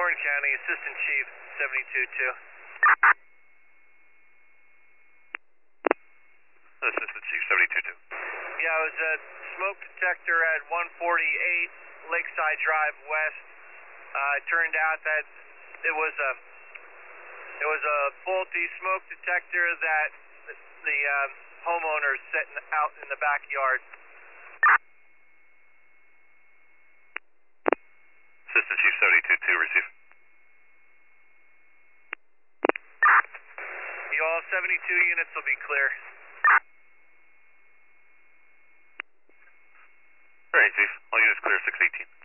Warren County, Assistant Chief, 72-2. Assistant Chief, 72-2. Yeah, it was a smoke detector at 148 Lakeside Drive West. It turned out that it was a faulty smoke detector that the homeowner set out in the backyard. Assistant Chief, 72-2, receive. All 72 units will be clear. All right, Chief. All units clear, 618.